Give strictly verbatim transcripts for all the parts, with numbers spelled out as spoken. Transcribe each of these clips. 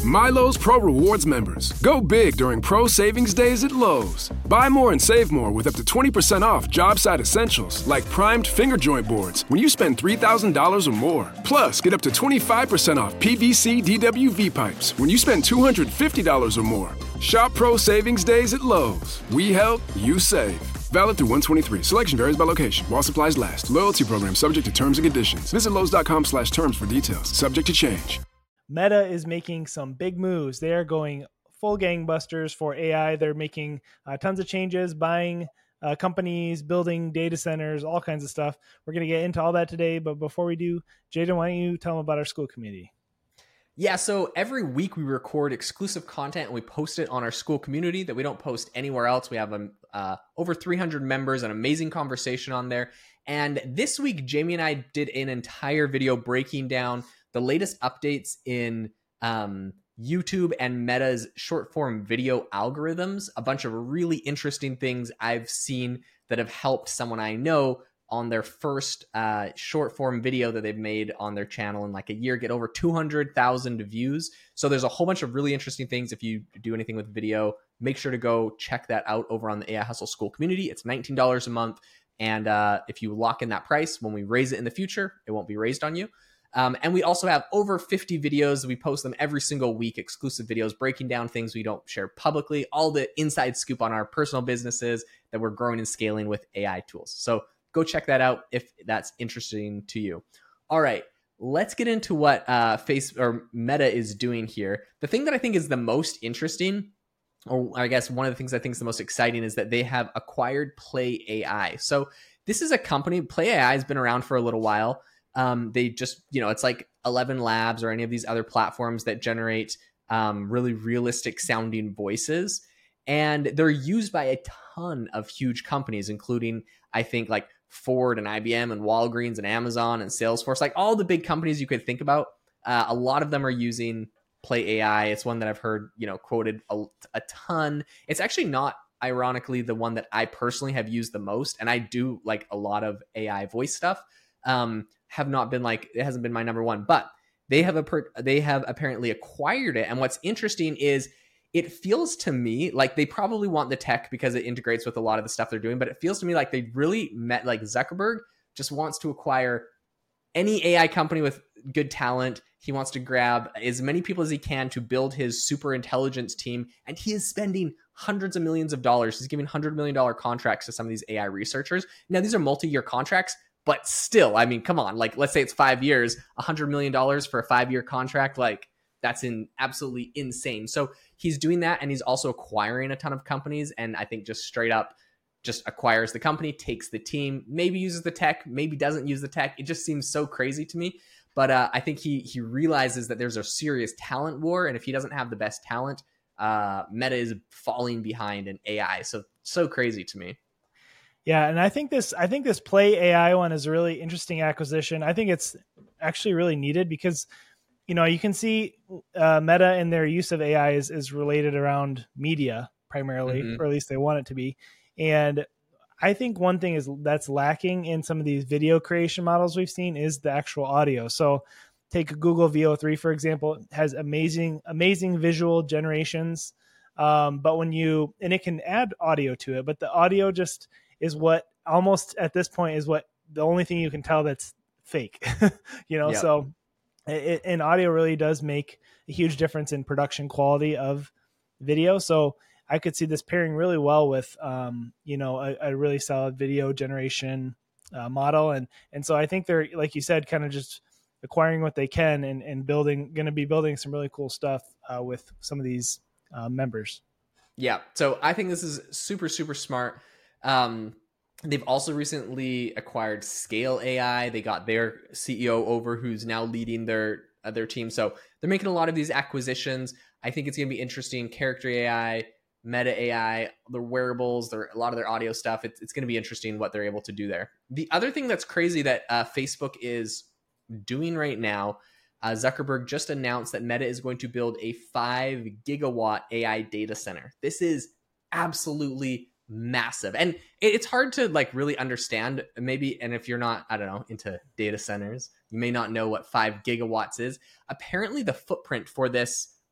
Milo's Pro Rewards members. Go big during Pro Savings Days at Lowe's. Buy more and save more with up to twenty percent off job site essentials like primed finger joint boards when you spend three thousand dollars or more. Plus, get up to twenty-five percent off P V C D W V pipes when you spend two hundred fifty dollars or more. Shop Pro Savings Days at Lowe's. We help, you save. Valid through one twenty-three. Selection varies by location. While supplies last. Loyalty program subject to terms and conditions. Visit Lowe's.com slash terms for details. Subject to change. Meta is making some big moves. They are going full gangbusters for A I. They're making uh, tons of changes, buying uh, companies, building data centers, all kinds of stuff. We're going to get into all that today. But before we do, Jaden, why don't you tell them about our school community? Yeah, so every week we record exclusive content and we post it on our school community that we don't post anywhere else. We have um, uh, over three hundred members, an amazing conversation on there. And this week, Jamie and I did an entire video breaking down the latest updates in um, YouTube and Meta's short form video algorithms, a bunch of really interesting things I've seen that have helped someone I know on their first uh, short form video that they've made on their channel in like a year, get over two hundred thousand views. So there's a whole bunch of really interesting things. If you do anything with video, make sure to go check that out over on the A I Hustle School community. It's nineteen dollars a month. And uh, if you lock in that price, when we raise it in the future, it won't be raised on you. Um, and we also have over fifty videos. We post them every single week, exclusive videos, breaking down things we don't share publicly, all the inside scoop on our personal businesses that we're growing and scaling with A I tools. So go check that out if that's interesting to you. All right, let's get into what uh, Face or Meta is doing here. The thing that I think is the most interesting, or I guess one of the things I think is the most exciting, is that they have acquired Play A I. So this is a company, Play A I has been around for a little while. Um, they just, you know, it's like eleven Labs or any of these other platforms that generate um, really realistic sounding voices. And they're used by a ton of huge companies, including, I think, like Ford and I B M and Walgreens and Amazon and Salesforce, like all the big companies you could think about. Uh, a lot of them are using Play A I. It's one that I've heard, you know, quoted a, a ton. It's actually not, ironically, the one that I personally have used the most. And I do like a lot of A I voice stuff. Um, have not been like, it hasn't been my number one, but they have a per, they have apparently acquired it. And what's interesting is it feels to me like they probably want the tech because it integrates with a lot of the stuff they're doing, but it feels to me like they really met, like Zuckerberg just wants to acquire any A I company with good talent. He wants to grab as many people as he can to build his super intelligence team. And he is spending hundreds of millions of dollars. He's giving one hundred million dollars contracts to some of these A I researchers. Now, these are multi-year contracts, but still, I mean, come on, like, let's say it's five years, one hundred million dollars for a five-year contract. Like, that's in absolutely insane. So he's doing that, and he's also acquiring a ton of companies. And I think just straight up just acquires the company, takes the team, maybe uses the tech, maybe doesn't use the tech. It just seems so crazy to me. But uh, I think he he realizes that there's a serious talent war. And if he doesn't have the best talent, uh, Meta is falling behind in A I. So, so crazy to me. Yeah, and I think this I think this Play A I one is a really interesting acquisition. I think it's actually really needed because, you know, you can see uh, Meta and their use of A I is, is related around media primarily, mm-hmm. or at least they want it to be. And I think one thing is that's lacking in some of these video creation models we've seen is the actual audio. So take Google V O three, for example, it has amazing, amazing visual generations. Um, but when you, and it can add audio to it, but the audio just is what almost at this point is what the only thing you can tell that's fake, you know? Yep. So it, and audio really does make a huge difference in production quality of video. So I could see this pairing really well with, um, you know, a, a really solid video generation uh, model. And, and so I think they're, like you said, kind of just acquiring what they can and, and building, going to be building some really cool stuff uh, with some of these uh, members. Yeah. So I think this is super, super smart. Um, they've also recently acquired Scale A I. They got their C E O over, who's now leading their uh, their team. So they're making a lot of these acquisitions. I think it's going to be interesting. Character A I, Meta A I, the wearables, their, a lot of their audio stuff. It's, it's going to be interesting what they're able to do there. The other thing that's crazy that uh, Facebook is doing right now, uh, Zuckerberg just announced that Meta is going to build a five gigawatt A I data center. This is absolutely massive. And it's hard to like really understand maybe. And if you're not, I don't know, into data centers, you may not know what five gigawatts is. Apparently the footprint for this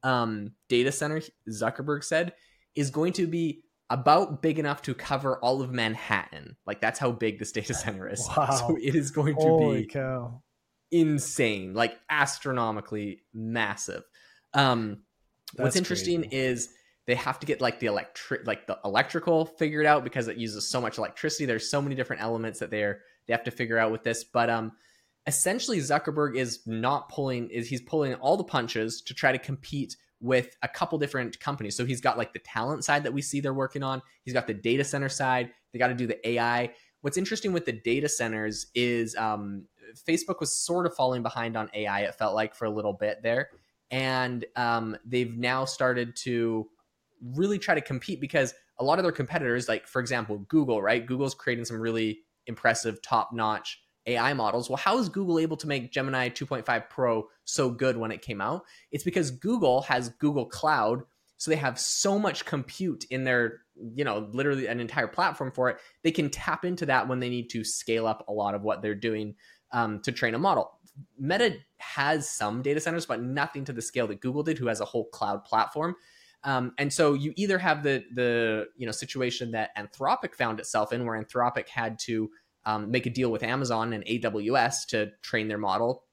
um, data center, Zuckerberg said, is going to be about big enough to cover all of Manhattan. Like that's how big this data center is. Wow. So it is going to Holy be cow. insane, like astronomically massive. Um, what's interesting crazy. is they have to get like the electric, like the electrical figured out because it uses so much electricity. There's so many different elements that they're they have to figure out with this. But um, essentially, Zuckerberg is not pulling is he's pulling all the punches to try to compete with a couple different companies. So he's got like the talent side that we see they're working on. He's got the data center side. They got to do the A I. What's interesting with the data centers is um, Facebook was sort of falling behind on A I, it felt like, for a little bit there. And um, they've now started to really try to compete because a lot of their competitors, like, for example, Google, right? Google's creating some really impressive, top-notch A I models. Well, how is Google able to make Gemini two point five Pro so good when it came out? It's because Google has Google Cloud, so they have so much compute in their, you know, literally an entire platform for it. They can tap into that when they need to scale up a lot of what they're doing um, to train a model. Meta has some data centers, but nothing to the scale that Google did, who has a whole cloud platform. Um, and so you either have the the you know situation that Anthropic found itself in, where Anthropic had to um, make a deal with Amazon and A W S to train their model,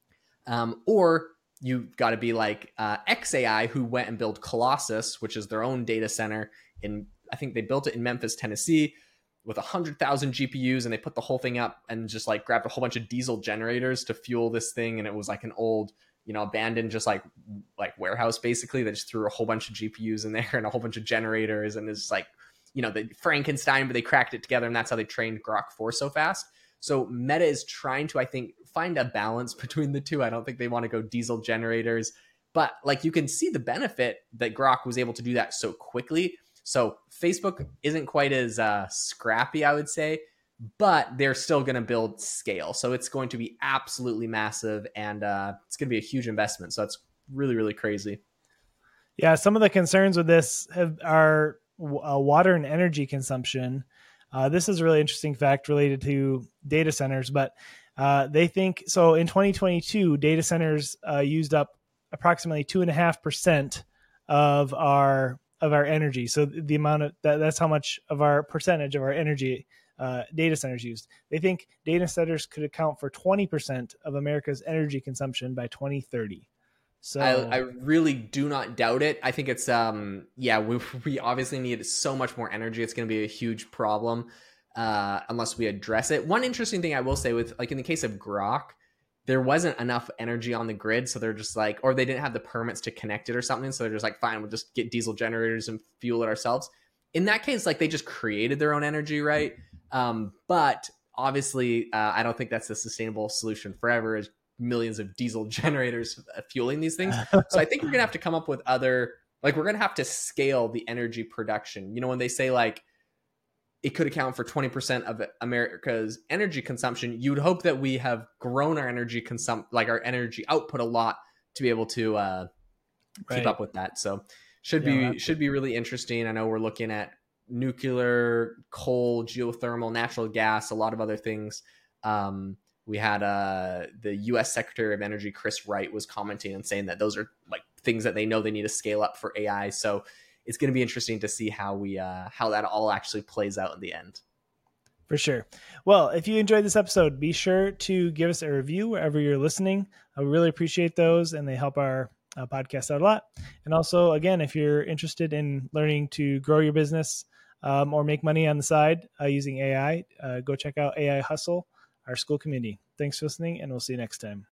um, or you've got to be like uh, X A I, who went and built Colossus, which is their own data center in, I think they built it in Memphis, Tennessee, with one hundred thousand G P Us, and they put the whole thing up and just like grabbed a whole bunch of diesel generators to fuel this thing, and it was like an old, you know, abandoned just like like warehouse basically. They just threw a whole bunch of G P Us in there and a whole bunch of generators, and it's like, you know, the Frankenstein, but they cracked it together, and that's how they trained Grok four so fast. So Meta is trying to, I think, find a balance between the two. I don't think they want to go diesel generators, but like you can see the benefit that Grok was able to do that so quickly. So Facebook isn't quite as uh, scrappy, I would say, but they're still going to build scale. So it's going to be absolutely massive, and uh, it's going to be a huge investment. So that's really, really crazy. Yeah, some of the concerns with this have, are uh, water and energy consumption. Uh, this is a really interesting fact related to data centers, but uh, they think, so in twenty twenty-two, data centers uh, used up approximately two and a half percent of our of our energy. So the amount of that, that's how much of our percentage of our energy uh, data centers used. They think data centers could account for twenty percent of America's energy consumption by twenty thirty. So I, I really do not doubt it. I think it's, um, yeah, we, we obviously need so much more energy. It's going to be a huge problem uh, unless we address it. One interesting thing I will say with, like in the case of Grok, there wasn't enough energy on the grid. So they're just like, or they didn't have the permits to connect it or something. So they're just like, fine, we'll just get diesel generators and fuel it ourselves. In that case, like they just created their own energy, right? Um, but obviously, uh, I don't think that's a sustainable solution forever, is millions of diesel generators fueling these things. So I think we're going to have to come up with other, like we're going to have to scale the energy production. You know, when they say like, it could account for twenty percent of America's energy consumption, you'd hope that we have grown our energy consum like our energy output a lot to be able to uh, Right. keep up with that. So should Yeah, be that's- should be really interesting. I know we're looking at nuclear, coal, geothermal, natural gas, a lot of other things. Um, we had uh, the U S Secretary of Energy, Chris Wright, was commenting and saying that those are like things that they know they need to scale up for A I. So it's going to be interesting to see how we uh, how that all actually plays out in the end. For sure. Well, if you enjoyed this episode, be sure to give us a review wherever you're listening. I really appreciate those, and they help our uh, podcast out a lot. And also, again, if you're interested in learning to grow your business um, or make money on the side uh, using A I, uh, go check out A I Hustle, our school community. Thanks for listening, and we'll see you next time.